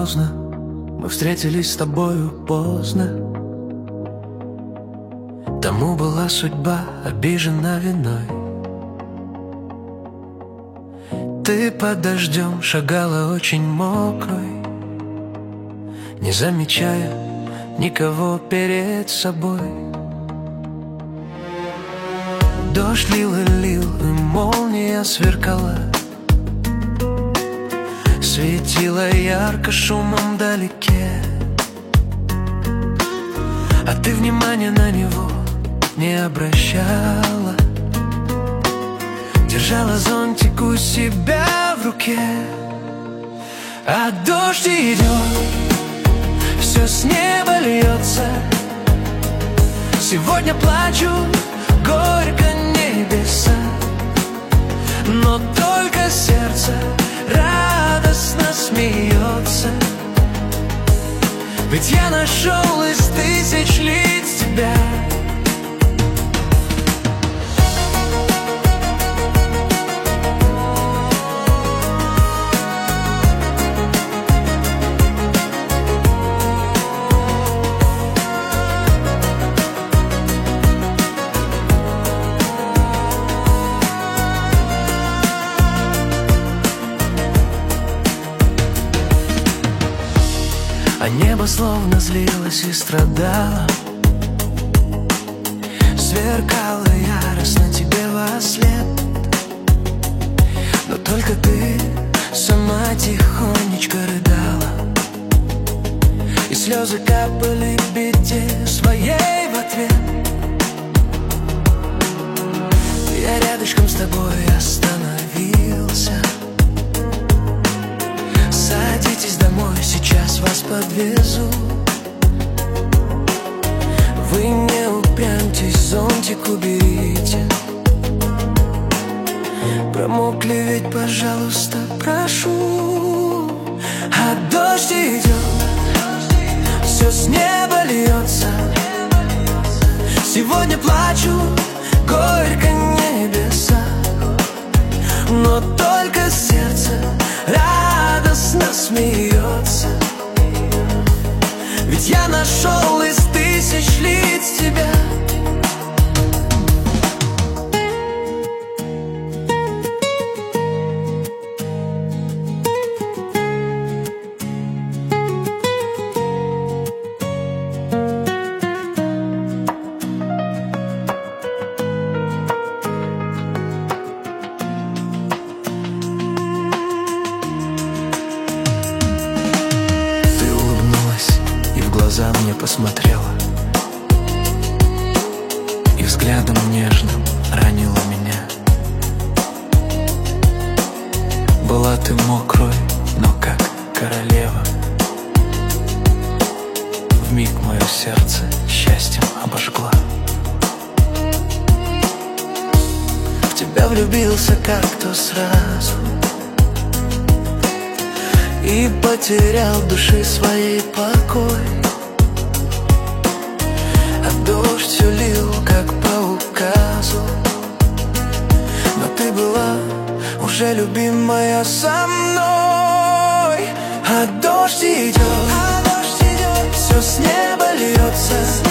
поздно, мы встретились с тобою поздно. Тому была судьба обижена виной. Ты под дождем шагала очень мокрой, не замечая никого перед собой. Дождь лил и лил, и молния сверкала, светила ярко шумом вдалеке. А ты внимания на него не обращала, держала зонтик у себя в руке. А дождь идет, все с неба льется. Сегодня плачут горько небеса, но только сердце радостно смеется. Ведь я нашел из тысяч лиц тебя. А небо словно злилось и страдало, сверкало яростно тебе вослед. Но только ты сама тихонечко рыдала, и слезы капали беде своей в ответ. Я рядышком с тобой остановился. Садитесь домой, сейчас вас подвезу. Вы не упрямьтесь, зонтик уберите. Промокли ведь, пожалуйста, прошу. А дождь идет, все с неба льется. Сегодня плачут горько небеса, но только сердце радостно смеется. Ведь я нашел из тысяч лиц тебя. Глаза мне посмотрела и взглядом нежным ранила меня. Была ты мокрой, но как королева. Вмиг мое сердце счастьем обожгла. В тебя влюбился как-то сразу и потерял души своей покой. Дождь все лил, как по указу, но ты была уже любимая со мной. А дождь идет, все с неба льется.